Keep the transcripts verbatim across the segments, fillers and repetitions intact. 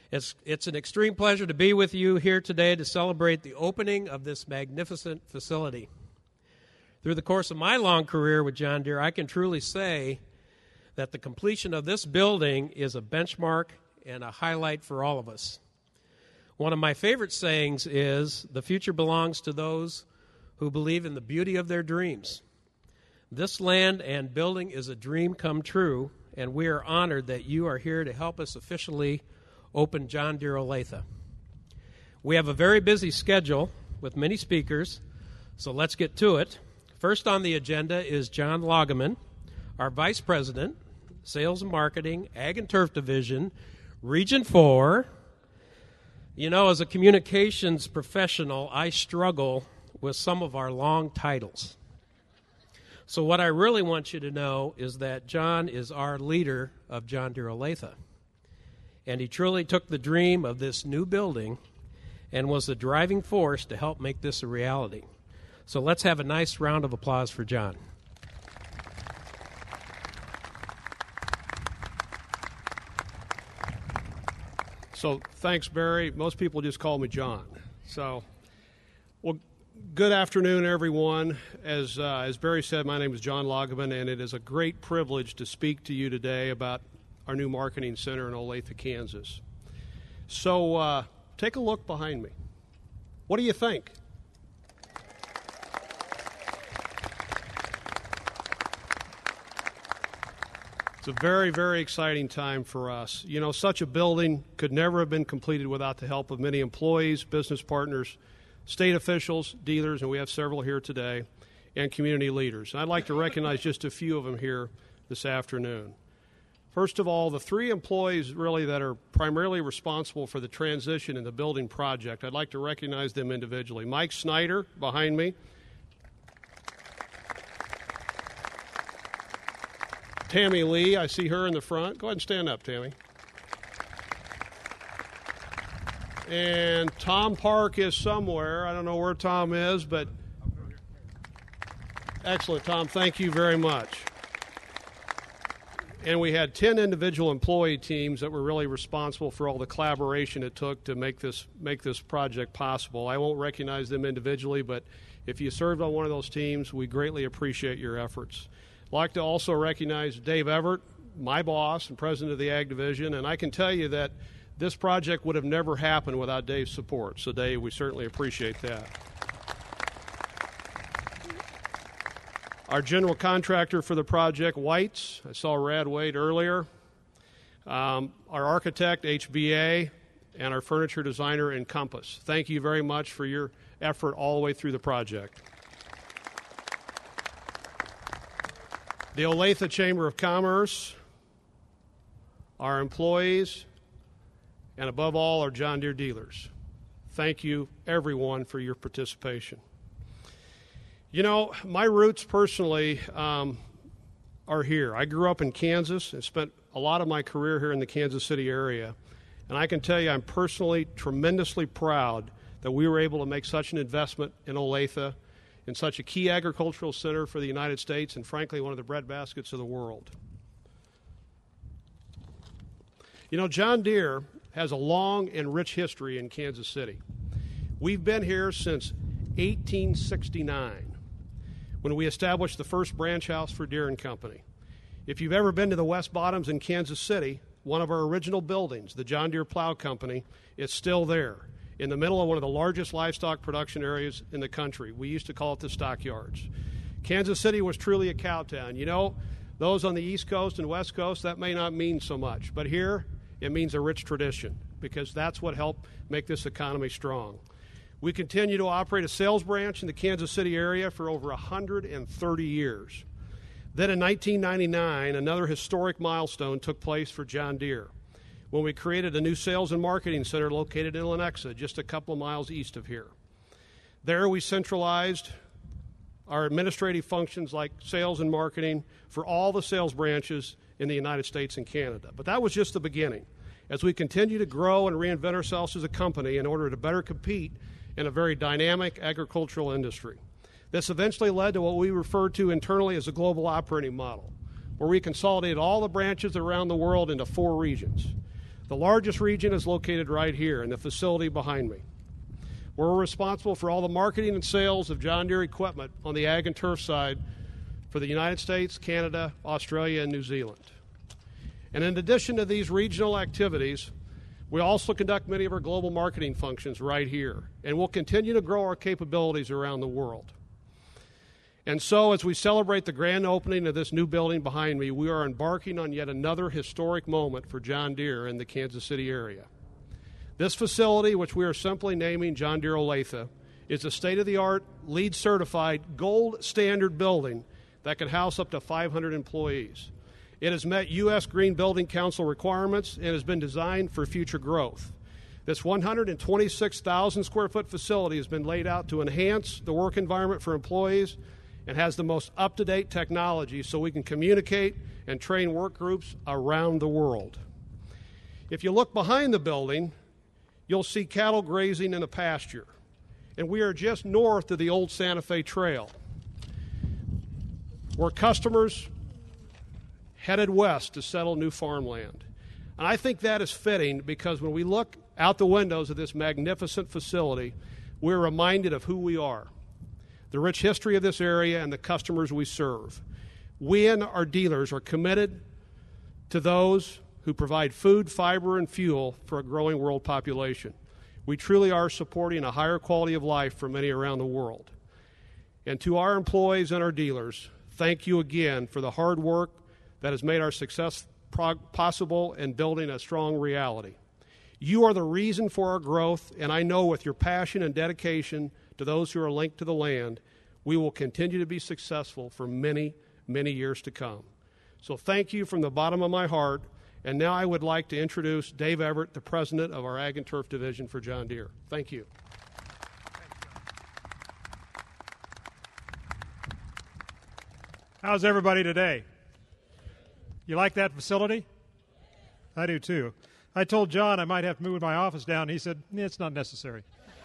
It's, it's an extreme pleasure to be with you here today to celebrate the opening of this magnificent facility. Through the course of my long career with John Deere, I can truly say that the completion of this building is a benchmark and a highlight for all of us. One of my favorite sayings is, "The future belongs to those who believe in the beauty of their dreams." This land and building is a dream come true, and we are honored that you are here to help us officially open John Deere Olathe. We have a very busy schedule with many speakers, so let's get to it. First on the agenda is John Lagemann, our Vice President, Sales and Marketing, Ag and Turf Division, Region four. You know, as a communications professional, I struggle with some of our long titles. So what I really want you to know is that John is our leader of John Deere Olathe. And he truly took the dream of this new building and was the driving force to help make this a reality. So let's have a nice round of applause for John. So thanks, Barry. Most people just call me John. So, well, good afternoon, everyone. As uh, as Barry said, my name is John Lagemann, and it is a great privilege to speak to you today about our new marketing center in Olathe, Kansas. So uh, take a look behind me. What do you think? It's a very, very exciting time for us. You know, such a building could never have been completed without the help of many employees, business partners, state officials, dealers, and we have several here today, and community leaders. And I'd like to recognize just a few of them here this afternoon. First of all, the three employees really that are primarily responsible for the transition in the building project, I'd like to recognize them individually. Mike Snyder behind me. Tammy Lee, I see her in the front. Go ahead and stand up, Tammy. And Tom Park is somewhere. I don't know where Tom is, but excellent, Tom. Thank you very much. And we had ten individual employee teams that were really responsible for all the collaboration it took to make this make this project possible. I won't recognize them individually, but if you served on one of those teams, we greatly appreciate your efforts. I'd like to also recognize Dave Everett, my boss and president of the Ag Division, and I can tell you that this project would have never happened without Dave's support. So, Dave, we certainly appreciate that. Our general contractor for the project, Whites. I saw Rad Wade earlier. Um, our architect, H B A, and our furniture designer, Encompass. Thank you very much for your effort all the way through the project. The Olathe Chamber of Commerce, our employees, and above all, our John Deere dealers. Thank you, everyone, for your participation. You know, my roots personally um, are here. I grew up in Kansas and spent a lot of my career here in the Kansas City area. And I can tell you I'm personally tremendously proud that we were able to make such an investment in Olathe, in such a key agricultural center for the United States and, frankly, one of the breadbaskets of the world. You know, John Deere has a long and rich history in Kansas City. We've been here since eighteen sixty-nine. When we established the first branch house for Deere and Company. If you've ever been to the West Bottoms in Kansas City, one of our original buildings, the John Deere Plow Company, is still there in the middle of one of the largest livestock production areas in the country. We used to call it the stockyards. Kansas City was truly a cow town. You know, those on the East Coast and West Coast, that may not mean so much. But here, it means a rich tradition because that's what helped make this economy strong. We continue to operate a sales branch in the Kansas City area for over one hundred thirty years. Then in nineteen ninety-nine, another historic milestone took place for John Deere when we created a new sales and marketing center located in Lenexa, just a couple of miles east of here. There we centralized our administrative functions like sales and marketing for all the sales branches in the United States and Canada. But that was just the beginning. As we continue to grow and reinvent ourselves as a company in order to better compete in a very dynamic agricultural industry. This eventually led to what we refer to internally as a global operating model, where we consolidated all the branches around the world into four regions. The largest region is located right here in the facility behind me. We're responsible for all the marketing and sales of John Deere equipment on the ag and turf side for the United States, Canada, Australia, and New Zealand. And in addition to these regional activities, we also conduct many of our global marketing functions right here, and we'll continue to grow our capabilities around the world. And so, as we celebrate the grand opening of this new building behind me, we are embarking on yet another historic moment for John Deere in the Kansas City area. This facility, which we are simply naming John Deere Olathe, is a state-of-the-art, LEED-certified, gold standard building that can house up to five hundred employees. It has met U S Green Building Council requirements and has been designed for future growth. This one hundred twenty-six thousand square foot facility has been laid out to enhance the work environment for employees and has the most up-to-date technology so we can communicate and train work groups around the world. If you look behind the building, you'll see cattle grazing in a pasture, and we are just north of the old Santa Fe Trail, where customers headed west to settle new farmland. And I think that is fitting because when we look out the windows of this magnificent facility, we're reminded of who we are, the rich history of this area, and the customers we serve. We and our dealers are committed to those who provide food, fiber, and fuel for a growing world population. We truly are supporting a higher quality of life for many around the world. And to our employees and our dealers, thank you again for the hard work that has made our success possible in building a strong reality. You are the reason for our growth, and I know with your passion and dedication to those who are linked to the land, we will continue to be successful for many, many years to come. So thank you from the bottom of my heart, and now I would like to introduce Dave Everett, the president of our Ag and Turf Division for John Deere. Thank you. How's everybody today? You like that facility? I do too. I told John I might have to move my office down. He said, it's not necessary.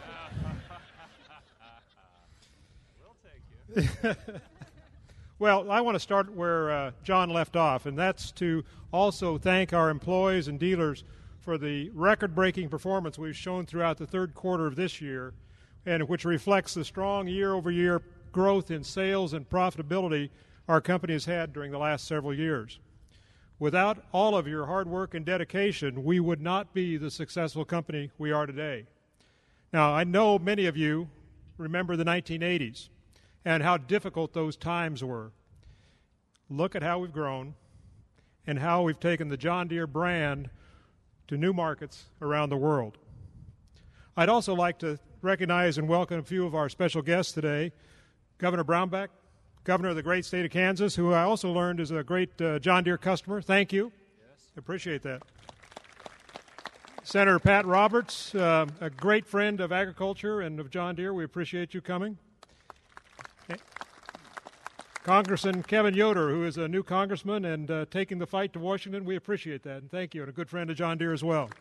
We'll take you. Well, I want to start where uh, John left off, and that's to also thank our employees and dealers for the record-breaking performance we've shown throughout the third quarter of this year, and which reflects the strong year-over-year growth in sales and profitability our company has had during the last several years. Without all of your hard work and dedication, we would not be the successful company we are today. Now, I know many of you remember the nineteen eighties and how difficult those times were. Look at how we've grown and how we've taken the John Deere brand to new markets around the world. I'd also like to recognize and welcome a few of our special guests today. Governor Brownback, Governor of the great state of Kansas, who I also learned is a great uh, John Deere customer. Thank you. Yes. Appreciate that. Senator Pat Roberts, uh, a great friend of agriculture and of John Deere. We appreciate you coming. Okay. Congressman Kevin Yoder, who is a new congressman and uh, taking the fight to Washington. We appreciate that, and thank you, and a good friend of John Deere as well.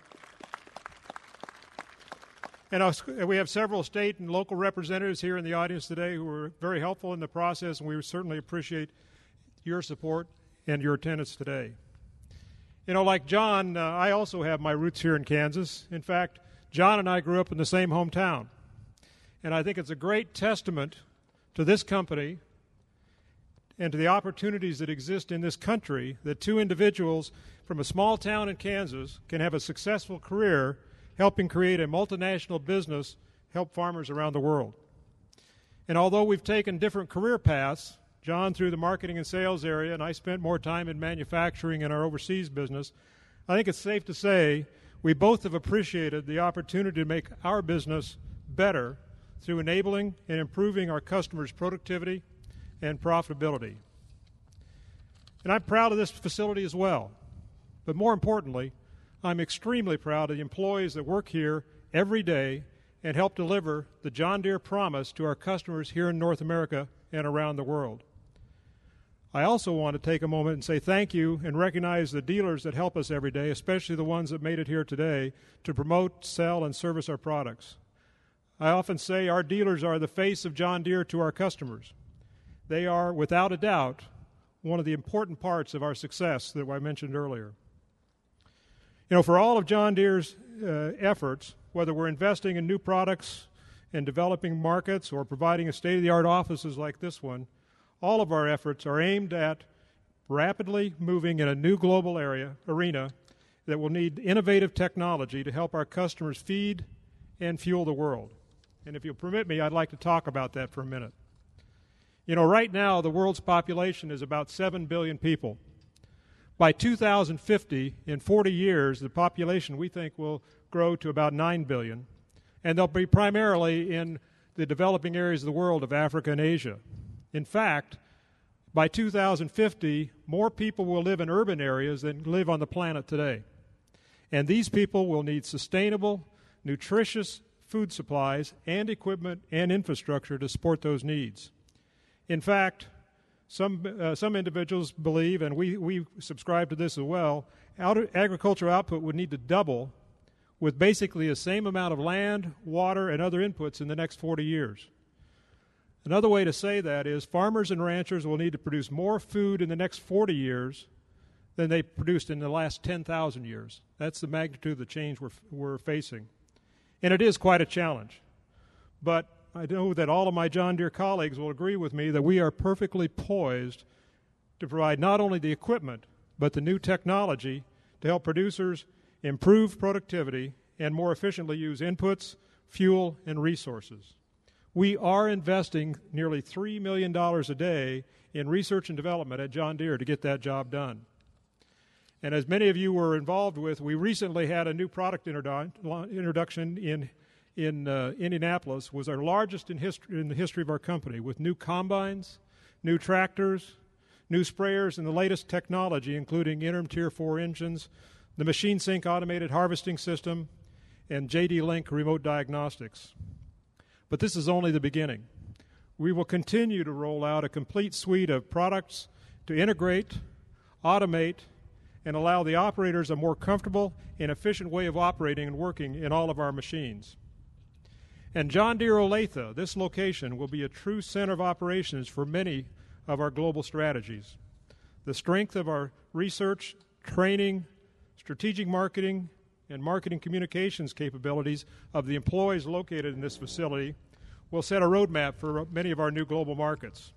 And we have several state and local representatives here in the audience today who were very helpful in the process, and we certainly appreciate your support and your attendance today. You know, like John, uh, I also have my roots here in Kansas. In fact, John and I grew up in the same hometown. And I think it's a great testament to this company and to the opportunities that exist in this country that two individuals from a small town in Kansas can have a successful career helping create a multinational business, help farmers around the world. And although we've taken different career paths, John through the marketing and sales area, and I spent more time in manufacturing and our overseas business, I think it's safe to say we both have appreciated the opportunity to make our business better through enabling and improving our customers' productivity and profitability. And I'm proud of this facility as well. But more importantly, I'm extremely proud of the employees that work here every day and help deliver the John Deere promise to our customers here in North America and around the world. I also want to take a moment and say thank you and recognize the dealers that help us every day, especially the ones that made it here today, to promote, sell, and service our products. I often say our dealers are the face of John Deere to our customers. They are, without a doubt, one of the important parts of our success that I mentioned earlier. You know, for all of John Deere's uh, efforts, whether we're investing in new products and developing markets or providing a state-of-the-art offices like this one, all of our efforts are aimed at rapidly moving in a new global area arena that will need innovative technology to help our customers feed and fuel the world. And if you'll permit me, I'd like to talk about that for a minute. You know, right now, the world's population is about seven billion people. By two thousand fifty, in forty years, the population, we think, will grow to about nine billion, and they'll be primarily in the developing areas of the world of Africa and Asia. In fact, by two thousand fifty, more people will live in urban areas than live on the planet today. And these people will need sustainable, nutritious food supplies and equipment and infrastructure to support those needs. In fact, some uh, some individuals believe, and we, we subscribe to this as well, out- agricultural output would need to double with basically the same amount of land, water, and other inputs in the next forty years. Another way to say that is farmers and ranchers will need to produce more food in the next forty years than they produced in the last ten thousand years. That's the magnitude of the change we're, we're facing. And it is quite a challenge. But I know that all of my John Deere colleagues will agree with me that we are perfectly poised to provide not only the equipment, but the new technology to help producers improve productivity and more efficiently use inputs, fuel, and resources. We are investing nearly three million dollars a day in research and development at John Deere to get that job done. And as many of you were involved with, we recently had a new product introdu- introduction in in uh, Indianapolis. Was our largest in history in the history of our company, with new combines, new tractors, new sprayers, and the latest technology, including Interim Tier four engines, the Machine Sync automated harvesting system, and J D Link remote diagnostics. But this is only the beginning. We will continue to roll out a complete suite of products to integrate, automate, and allow the operators a more comfortable and efficient way of operating and working in all of our machines. And John Deere Olathe, this location, will be a true center of operations for many of our global strategies. The strength of our research, training, strategic marketing, and marketing communications capabilities of the employees located in this facility will set a roadmap for many of our new global markets.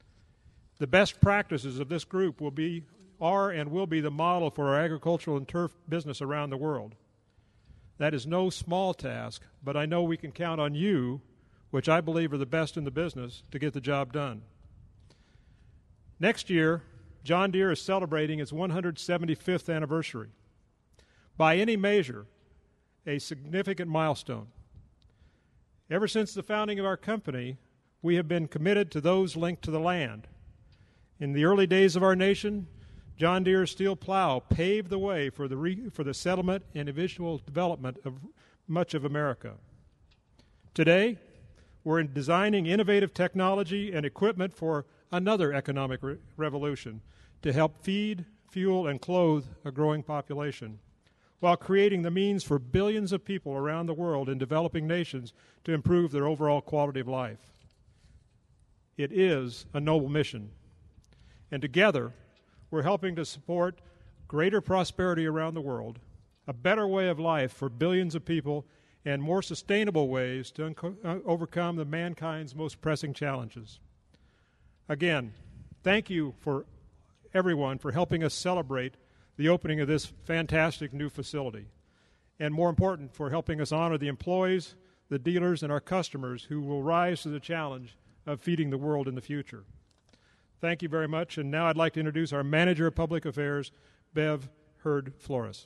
The best practices of this group will be, are and will be the model for our agricultural and turf business around the world. That is no small task, but I know we can count on you, which I believe are the best in the business, to get the job done. Next year, John Deere is celebrating its one hundred seventy-fifth anniversary. By any measure, a significant milestone. Ever since the founding of our company, we have been committed to those linked to the land. In the early days of our nation, John Deere's steel plow paved the way for the, re- for the settlement and eventual development of much of America. Today, we're in designing innovative technology and equipment for another economic re- revolution to help feed, fuel, and clothe a growing population, while creating the means for billions of people around the world in developing nations to improve their overall quality of life. It is a noble mission. And together, we're helping to support greater prosperity around the world, a better way of life for billions of people, and more sustainable ways to un- overcome the mankind's most pressing challenges. Again, thank you for everyone for helping us celebrate the opening of this fantastic new facility, and more important, for helping us honor the employees, the dealers, and our customers who will rise to the challenge of feeding the world in the future. Thank you very much, and now I'd like to introduce our Manager of Public Affairs, Bev Hurd-Flores.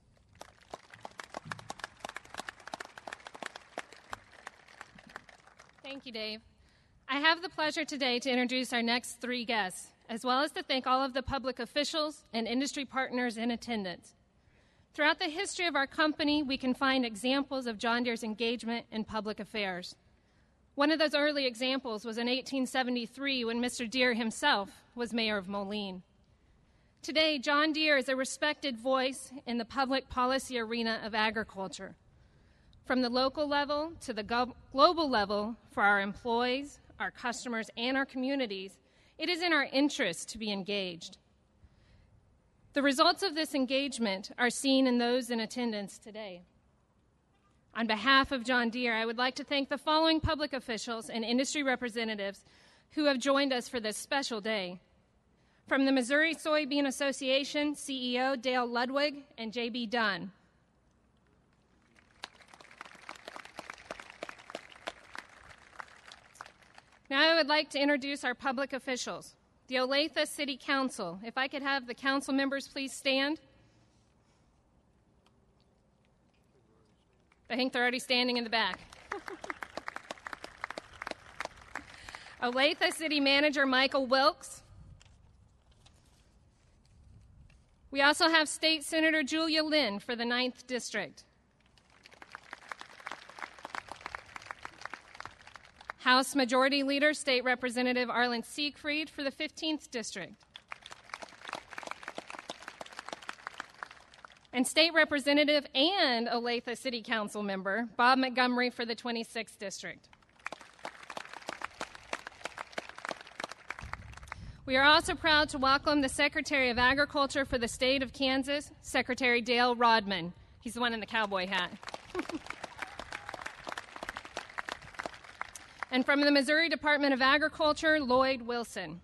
Thank you, Dave. I have the pleasure today to introduce our next three guests, as well as to thank all of the public officials and industry partners in attendance. Throughout the history of our company, we can find examples of John Deere's engagement in public affairs. One of those early examples was in eighteen seventy-three when Mister Deere himself was mayor of Moline. Today, John Deere is a respected voice in the public policy arena of agriculture. From the local level to the go- global level, for our employees, our customers, and our communities, it is in our interest to be engaged. The results of this engagement are seen in those in attendance today. On behalf of John Deere, I would like to thank the following public officials and industry representatives who have joined us for this special day. From the Missouri Soybean Association, C E O Dale Ludwig and J B Dunn. Now I would like to introduce our public officials. The Olathe City Council. If I could have the council members please stand. I think they're already standing in the back. Olathe City Manager Michael Wilkes. We also have State Senator Julia Lynn for the ninth District. House Majority Leader, State Representative Arlen Siegfried for the fifteenth District. And State Representative and Olathe City Council member, Bob Montgomery for the twenty-sixth District. We are also proud to welcome the Secretary of Agriculture for the state of Kansas, Secretary Dale Rodman. He's the one in the cowboy hat. And from the Missouri Department of Agriculture, Lloyd Wilson.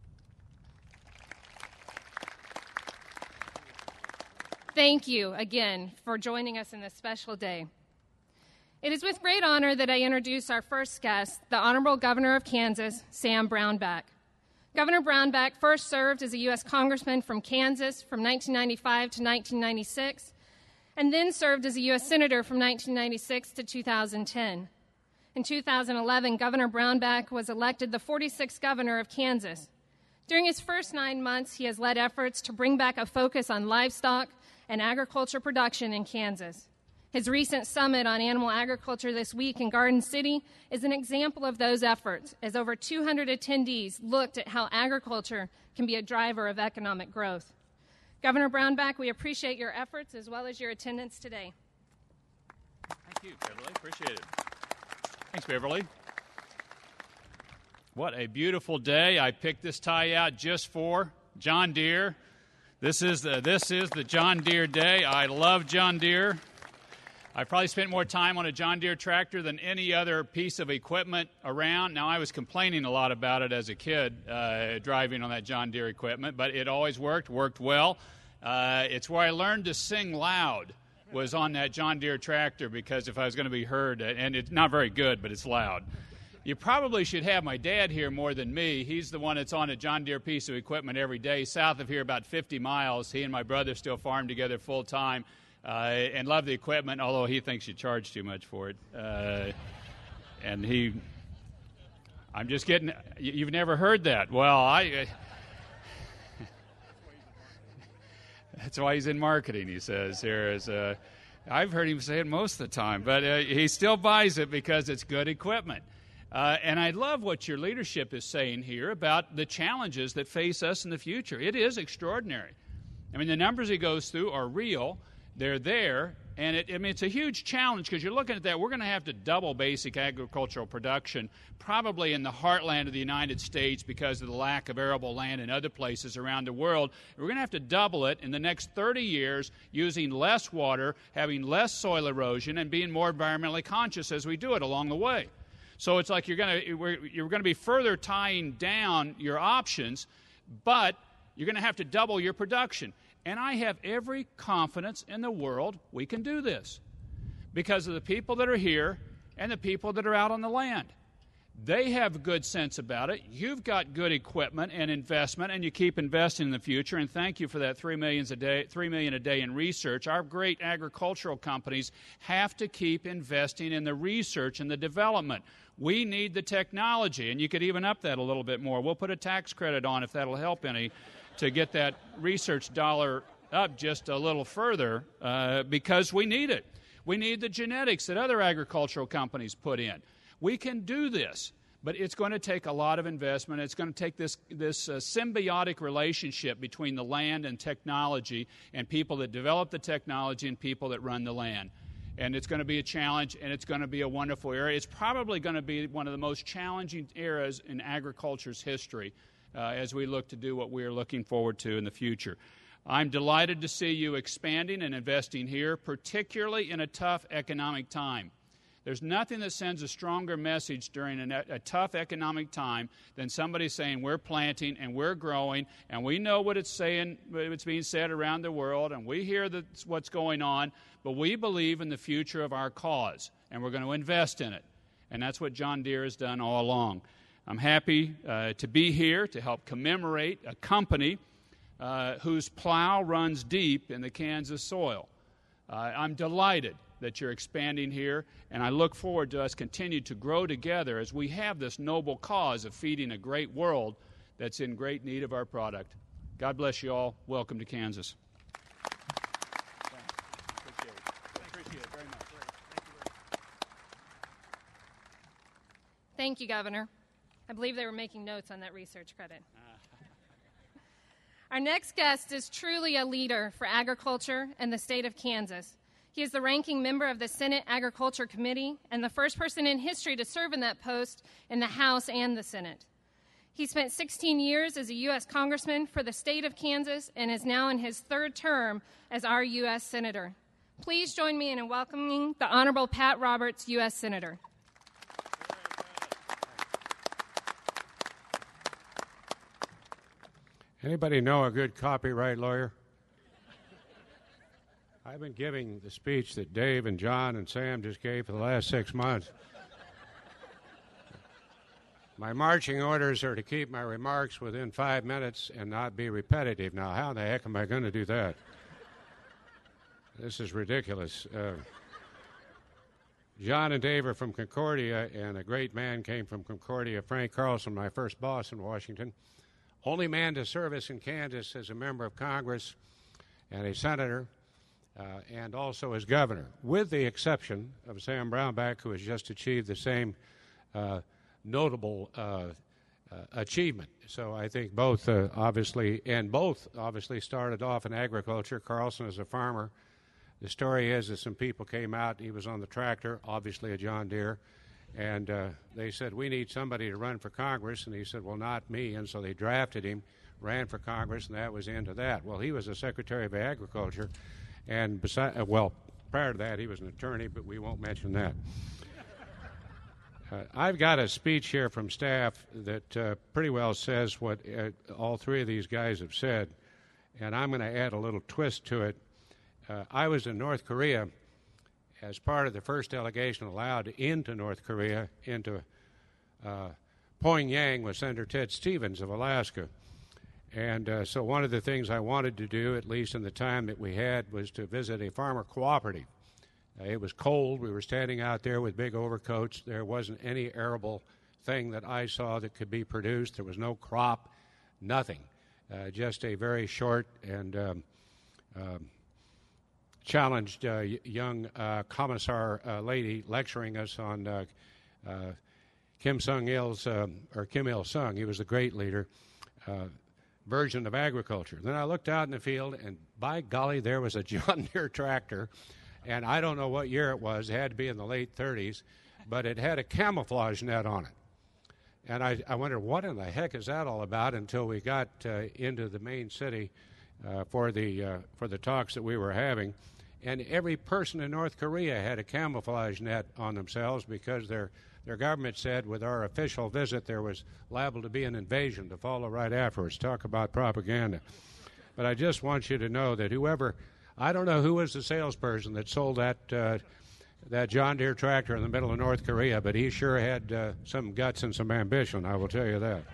Thank you again for joining us in this special day. It is with great honor that I introduce our first guest, the Honorable Governor of Kansas, Sam Brownback. Governor Brownback first served as a U S Congressman from Kansas from nineteen ninety-five to nineteen ninety-six, and then served as a U S Senator from nineteen ninety-six to two thousand ten. In two thousand eleven, Governor Brownback was elected the forty-sixth governor of Kansas. During his first nine months, he has led efforts to bring back a focus on livestock and agriculture production in Kansas. His recent summit on animal agriculture this week in Garden City is an example of those efforts, as over two hundred attendees looked at how agriculture can be a driver of economic growth. Governor Brownback, we appreciate your efforts as well as your attendance today. Thank you, Beverly. Appreciate it. Thanks, Beverly. What a beautiful day. I picked this tie out just for John Deere. This is the, this is the John Deere day. I love John Deere. I probably spent more time on a John Deere tractor than any other piece of equipment around. Now, I was complaining a lot about it as a kid, uh, driving on that John Deere equipment, but it always worked, worked well. Uh, it's where I learned to sing loud, was on that John Deere tractor, because if I was going to be heard, and it's not very good, but it's loud. You probably should have my dad here more than me. He's the one that's on a John Deere piece of equipment every day, south of here about fifty miles. He and my brother still farm together full time uh, and love the equipment, although he thinks you charge too much for it. Uh, and he, I'm just getting, you've never heard that. Well, I... That's why he's in marketing, he says here. Is, uh, I've heard him say it most of the time, but uh, he still buys it because it's good equipment. Uh, and I love what your leadership is saying here about the challenges that face us in the future. It is extraordinary. I mean, the numbers he goes through are real. They're there. And it, I mean, it's a huge challenge because you're looking at that. We're going to have to double basic agricultural production, probably in the heartland of the United States because of the lack of arable land in other places around the world. We're going to have to double it in the next thirty years using less water, having less soil erosion, and being more environmentally conscious as we do it along the way. So it's like you're going to you're going to be further tying down your options, but you're going to have to double your production. And I have every confidence in the world we can do this because of the people that are here and the people that are out on the land. They have good sense about it. You've got good equipment and investment, and you keep investing in the future. And thank you for that three million a day, three million a day in research. Our great agricultural companies have to keep investing in the research and the development. We need the technology, and you could even up that a little bit more. We'll put a tax credit on if that'll help any, to get that research dollar up just a little further uh, because we need it. We need the genetics that other agricultural companies put in. We can do this, but it's going to take a lot of investment. It's going to take this, this uh, symbiotic relationship between the land and technology and people that develop the technology and people that run the land. And it's going to be a challenge, and it's going to be a wonderful era. It's probably going to be one of the most challenging eras in agriculture's history uh, as we look to do what we are looking forward to in the future. I'm delighted to see you expanding and investing here, particularly in a tough economic time. There's nothing that sends a stronger message during a, a tough economic time than somebody saying we're planting and we're growing and we know what it's saying, what's being said around the world, and we hear that's what's going on, but we believe in the future of our cause and we're going to invest in it. And that's what John Deere has done all along. I'm happy uh, to be here to help commemorate a company uh, whose plow runs deep in the Kansas soil. Uh, I'm delighted that you're expanding here, and I look forward to us continue to grow together as we have this noble cause of feeding a great world that's in great need of our product. God bless you all. Welcome to Kansas. Appreciate it. Appreciate it very much. Thank you, Governor. I believe they were making notes on that research credit. Our next guest is truly a leader for agriculture and the state of Kansas. He is the ranking member of the Senate Agriculture Committee and the first person in history to serve in that post in the House and the Senate. He spent sixteen years as a U S Congressman for the state of Kansas and is now in his third term as our U S Senator. Please join me in welcoming the Honorable Pat Roberts, U S Senator. Anybody know a good copyright lawyer? I've been giving the speech that Dave and John and Sam just gave for the last six months. My marching orders are to keep my remarks within five minutes and not be repetitive. Now, how the heck am I going to do that? This is ridiculous. Uh, John and Dave are from Concordia, and a great man came from Concordia, Frank Carlson, my first boss in Washington. Only man to serve us in Kansas as a member of Congress and a senator. Uh, and also as governor, with the exception of Sam Brownback, who has just achieved the same uh, notable uh, uh, achievement. So I think both uh, obviously, and both obviously started off in agriculture. Carlson is a farmer. The story is that some people came out, he was on the tractor, obviously a John Deere, and uh, they said, we need somebody to run for Congress, and he said, well, not me, and so they drafted him, ran for Congress, and that was the end of that. Well, he was the Secretary of Agriculture. And beside, uh, well, prior to that, he was an attorney, but we won't mention that. uh, I've got a speech here from staff that uh, pretty well says what uh, all three of these guys have said, and I'm going to add a little twist to it. Uh, I was in North Korea as part of the first delegation allowed into North Korea, into uh, Pyongyang with Senator Ted Stevens of Alaska. And uh, so one of the things I wanted to do, at least in the time that we had, was to visit a farmer cooperative. Uh, it was cold. We were standing out there with big overcoats. There wasn't any arable thing that I saw that could be produced. There was no crop, nothing. Uh, just a very short and um, um, challenged uh, young uh, commissar uh, lady lecturing us on uh, uh, Kim Sung-il's, um, or Kim Il-sung. He was the great leader. Uh, version of agriculture. Then I looked out in the field, and by golly, there was a John Deere tractor, and I don't know what year it was. It had to be in the late thirties, but it had a camouflage net on it. And I, I wondered, what in the heck is that all about, until we got uh, into the main city uh, for the uh, for the talks that we were having. And every person in North Korea had a camouflage net on themselves because their Their government said with our official visit there was liable to be an invasion to follow right afterwards. Talk about propaganda. But I just want you to know that whoever, I don't know who was the salesperson that sold that uh, that John Deere tractor in the middle of North Korea, but he sure had uh, some guts and some ambition, I will tell you that.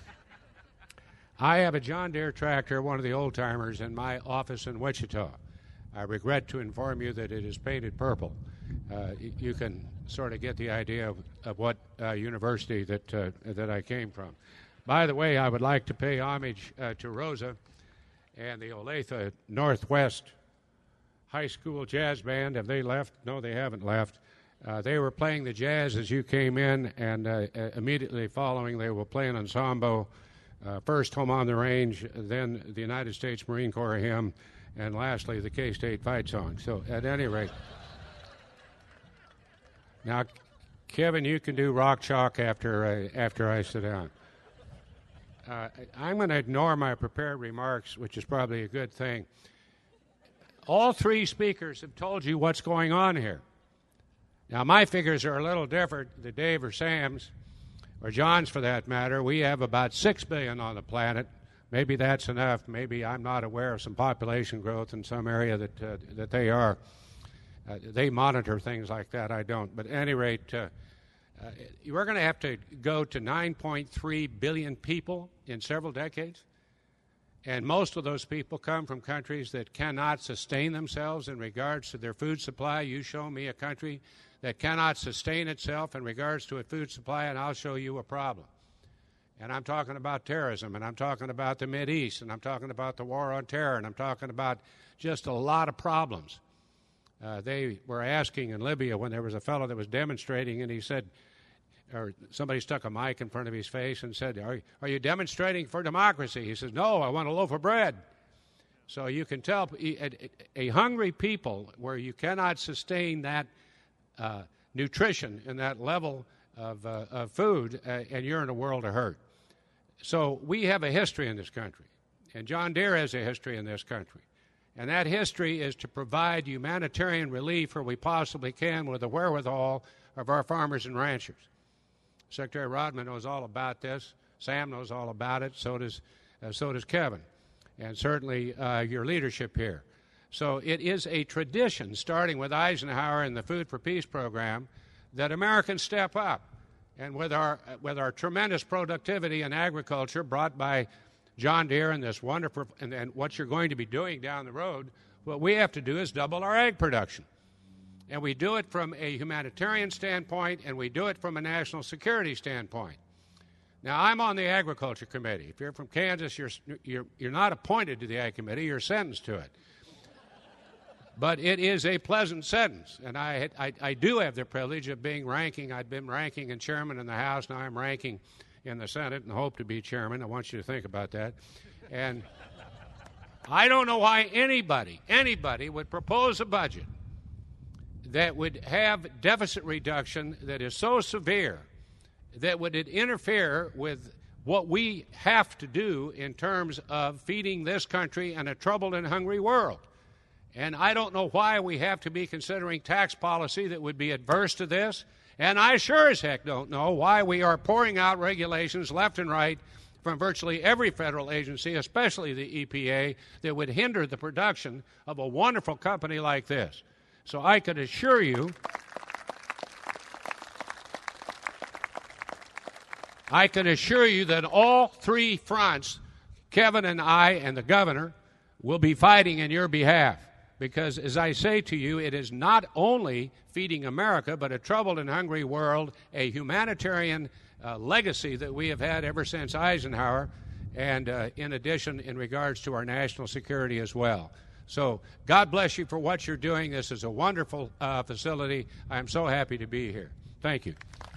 I have a John Deere tractor, one of the old-timers, in my office in Wichita. I regret to inform you that it is painted purple. Uh, you can sort of get the idea of, of what uh, university that uh, that I came from. By the way, I would like to pay homage uh, to Rosa and the Olathe Northwest High School Jazz Band. Have they left? No, they haven't left. Uh, they were playing the jazz as you came in, and uh, immediately following, they were playing ensemble. Uh, first, Home on the Range, then the United States Marine Corps hymn, and lastly, the K-State fight song. So, at any rate, now, Kevin, you can do rock chalk after uh, after I sit down. uh, I'm going to ignore my prepared remarks, which is probably a good thing. All three speakers have told you what's going on here. Now, my figures are a little different than Dave or Sam's, or John's for that matter. We have about six billion on the planet. Maybe that's enough. Maybe I'm not aware of some population growth in some area that uh, that they are. Uh, they monitor things like that. I don't. But at any rate, uh, uh, we're going to have to go to nine point three billion people in several decades. And most of those people come from countries that cannot sustain themselves in regards to their food supply. You show me a country that cannot sustain itself in regards to a food supply, and I'll show you a problem. And I'm talking about terrorism, and I'm talking about the Mideast, and I'm talking about the war on terror, and I'm talking about just a lot of problems. Uh, they were asking in Libya when there was a fellow that was demonstrating, and he said, or somebody stuck a mic in front of his face and said, are, are you demonstrating for democracy? He says, no, I want a loaf of bread. So you can tell a, a hungry people where you cannot sustain that uh, nutrition and that level of, uh, of food, uh, and you're in a world of hurt. So we have a history in this country, and John Deere has a history in this country. And that history is to provide humanitarian relief where we possibly can with the wherewithal of our farmers and ranchers. Secretary Rodman knows all about this. Sam knows all about it. So does, uh, so does Kevin, and certainly uh, your leadership here. So it is a tradition, starting with Eisenhower and the Food for Peace program, that Americans step up. And with our, with our tremendous productivity in agriculture brought by John Deere and this wonderful, and, and what you're going to be doing down the road, what we have to do is double our ag production. And we do it from a humanitarian standpoint, and we do it from a national security standpoint. Now, I'm on the Agriculture Committee. If you're from Kansas, you're, you're, you're not appointed to the Ag Committee, you're sentenced to it. But it is a pleasant sentence, and I, I, I do have the privilege of being ranking. I've been ranking and chairman in the House. Now I'm ranking in the Senate and hope to be chairman. I want you to think about that. And I don't know why anybody, anybody would propose a budget that would have deficit reduction that is so severe that would it interfere with what we have to do in terms of feeding this country and a troubled and hungry world. And I don't know why we have to be considering tax policy that would be adverse to this. And I sure as heck don't know why we are pouring out regulations left and right from virtually every federal agency, especially the E P A, that would hinder the production of a wonderful company like this. So I could assure you, I can assure you that all three fronts, Kevin and I and the governor, will be fighting in your behalf. Because, as I say to you, it is not only feeding America, but a troubled and hungry world, a humanitarian uh, legacy that we have had ever since Eisenhower, and uh, in addition, in regards to our national security as well. So, God bless you for what you're doing. This is a wonderful uh, facility. I'm so happy to be here. Thank you.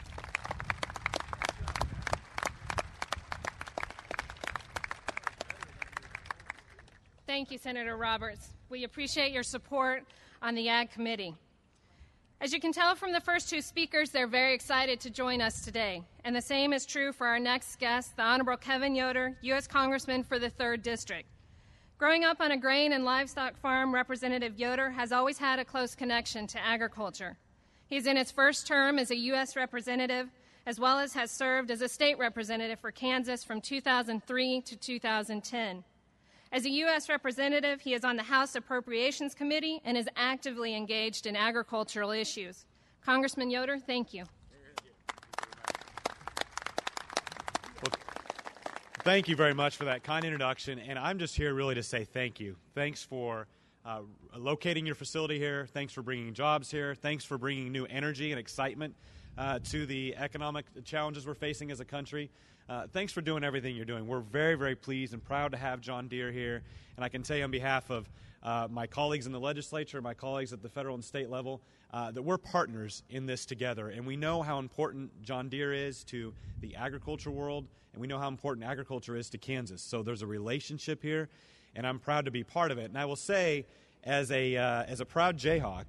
Thank you, Senator Roberts. We appreciate your support on the Ag Committee. As you can tell from the first two speakers, they're very excited to join us today. And the same is true for our next guest, the Honorable Kevin Yoder, U S Congressman for the third District. Growing up on a grain and livestock farm, Representative Yoder has always had a close connection to agriculture. He's in his first term as a U S representative, as well as has served as a state representative for Kansas from two thousand three to two thousand ten. As a U S representative, he is on the House Appropriations Committee and is actively engaged in agricultural issues. Congressman Yoder, thank you. Well, thank you very much for that kind introduction, and I'm just here really to say thank you. Thanks for uh, locating your facility here. Thanks for bringing jobs here. Thanks for bringing new energy and excitement uh, to the economic challenges we're facing as a country. Uh, thanks for doing everything you're doing. We're very, very pleased and proud to have John Deere here. And I can tell you on behalf of uh, my colleagues in the legislature, my colleagues at the federal and state level, uh, that we're partners in this together. And we know how important John Deere is to the agriculture world, and we know how important agriculture is to Kansas. So there's a relationship here, and I'm proud to be part of it. And I will say, as a, uh, as a proud Jayhawk,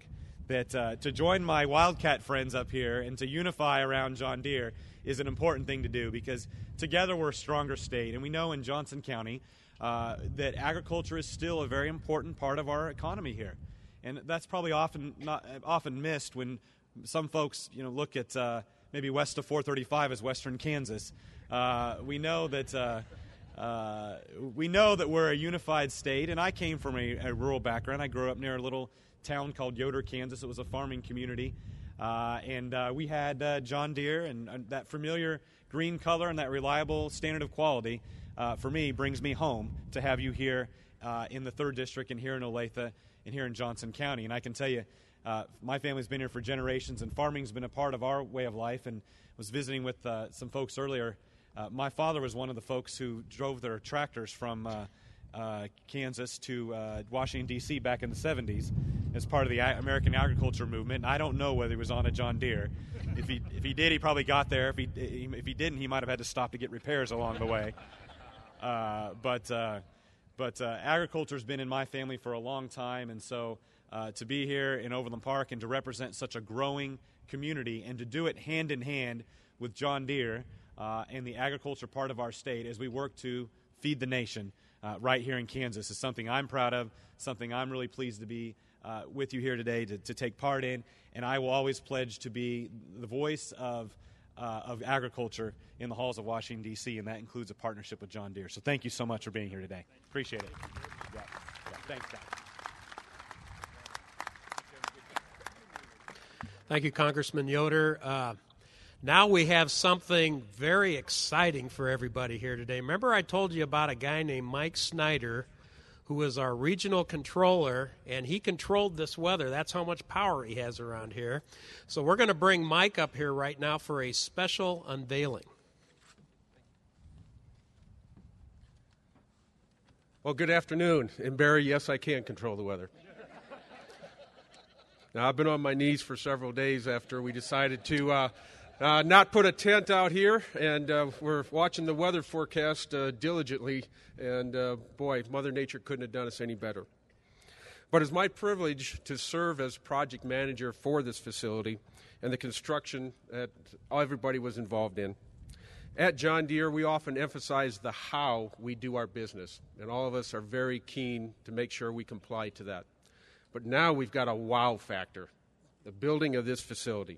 that uh, to join my Wildcat friends up here and to unify around John Deere is an important thing to do, because together we're a stronger state. And we know in Johnson County uh, that agriculture is still a very important part of our economy here. And that's probably often not often missed when some folks, you know, look at uh, maybe west of four thirty-five as Western Kansas. Uh, we know that uh, uh, we know that we're a unified state. And I came from a, a rural background. I grew up near a little town called Yoder, Kansas. It was a farming community. Uh, and uh, we had uh, John Deere, and uh, that familiar green color and that reliable standard of quality, uh, for me, brings me home to have you here uh, in the third District and here in Olathe and here in Johnson County. And I can tell you, uh, my family's been here for generations, and farming's been a part of our way of life. And was visiting with uh, some folks earlier. Uh, my father was one of the folks who drove their tractors from uh, uh, Kansas to uh, Washington, D C back in the seventies as part of the American agriculture movement. And I don't know whether he was on a John Deere. If he if he did, he probably got there. If he if he didn't, he might have had to stop to get repairs along the way. Uh, but uh, but uh, agriculture's been in my family for a long time, and so uh, to be here in Overland Park and to represent such a growing community and to do it hand in hand with John Deere uh, and the agriculture part of our state as we work to feed the nation uh, right here in Kansas is something I'm proud of, something I'm really pleased to be uh, with you here today to, to take part in, and I will always pledge to be the voice of uh, of agriculture in the halls of Washington, D C, and that includes a partnership with John Deere. So thank you so much for being here today. Appreciate it. Yeah. Yeah. Thanks, guys. Thank you, Congressman Yoder. Uh, now we have something very exciting for everybody here today. Remember I told you about a guy named Mike Snyder, who was our regional controller, and he controlled this weather. That's how much power he has around here. So we're going to bring Mike up here right now for a special unveiling. Well, good afternoon. And Barry, yes, I can control the weather. Now, I've been on my knees for several days after we decided to uh, uh, not put a tent out here, and uh, we're watching the weather forecast uh, diligently, and uh, boy, Mother Nature couldn't have done us any better. But it's my privilege to serve as project manager for this facility and the construction that everybody was involved in. At John Deere, we often emphasize the how we do our business, and all of us are very keen to make sure we comply to that. But now we've got a wow factor, the building of this facility.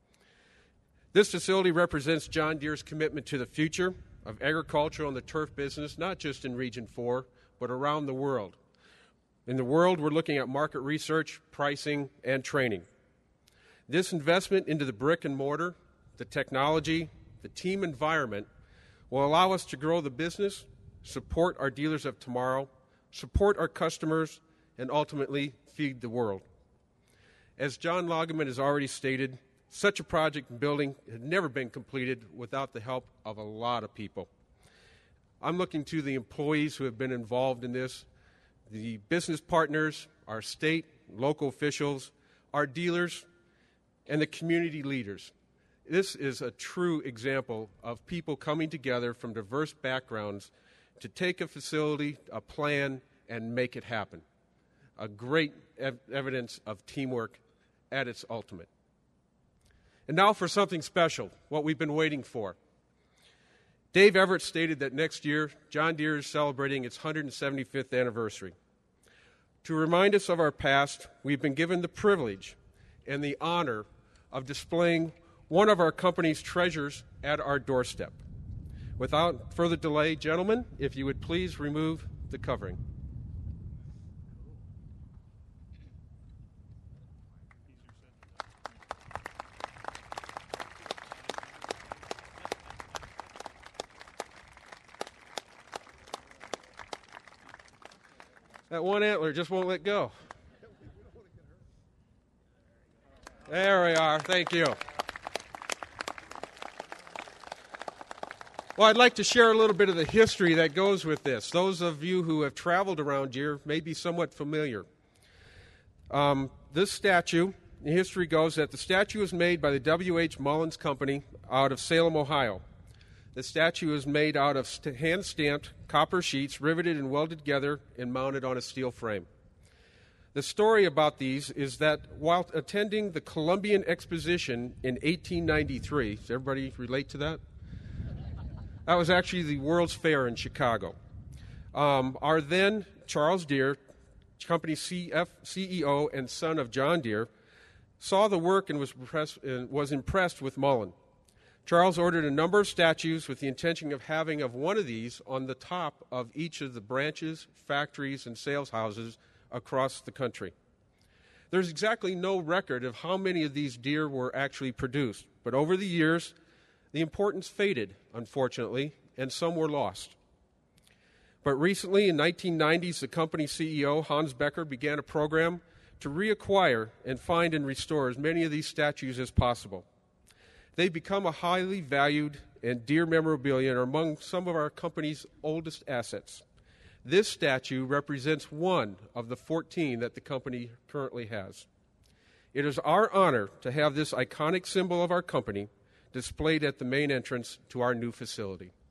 This facility represents John Deere's commitment to the future of agriculture and the turf business, not just in Region four, but around the world. In the world, we're looking at market research, pricing, and training. This investment into the brick and mortar, the technology, the team environment will allow us to grow the business, support our dealers of tomorrow, support our customers, and ultimately feed the world. As John Lageman has already stated, such a project and building had never been completed without the help of a lot of people. I'm looking to the employees who have been involved in this, the business partners, our state, local officials, our dealers, and the community leaders. This is a true example of people coming together from diverse backgrounds to take a facility, a plan, and make it happen. A great ev- evidence of teamwork at its ultimate. And now for something special, what we've been waiting for. Dave Everett stated that next year, John Deere is celebrating its one hundred seventy-fifth anniversary. To remind us of our past, we've been given the privilege and the honor of displaying one of our company's treasures at our doorstep. Without further delay, gentlemen, if you would please remove the covering. That one antler just won't let go. There we are. Thank you. Well, I'd like to share a little bit of the history that goes with this. Those of you who have traveled around here may be somewhat familiar. Um, this statue, the history goes that the statue was made by the W H Mullins Company out of Salem, Ohio. The statue is made out of hand-stamped copper sheets riveted and welded together and mounted on a steel frame. The story about these is that while attending the Columbian Exposition in eighteen ninety-three, does everybody relate to that? That was actually the World's Fair in Chicago. Um, our then Charles Deere, company C F, C E O and son of John Deere, saw the work and was impressed, uh, was impressed with Mullen. Charles ordered a number of statues with the intention of having of one of these on the top of each of the branches, factories, and sales houses across the country. There's exactly no record of how many of these Deere were actually produced, but over the years, the importance faded, unfortunately, and some were lost. But recently, in nineteen nineties, the company C E O, Hans Becker, began a program to reacquire and find and restore as many of these statues as possible. They've become a highly valued and Deere memorabilia and are among some of our company's oldest assets. This statue represents one of the fourteen that the company currently has. It is our honor to have this iconic symbol of our company displayed at the main entrance to our new facility.